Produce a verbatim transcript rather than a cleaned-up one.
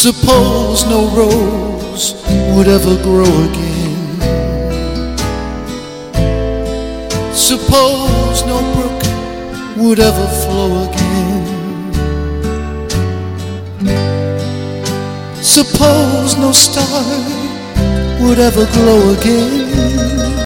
Suppose no rose would ever grow again. Suppose no brook would ever flow again. Suppose no star would ever glow again.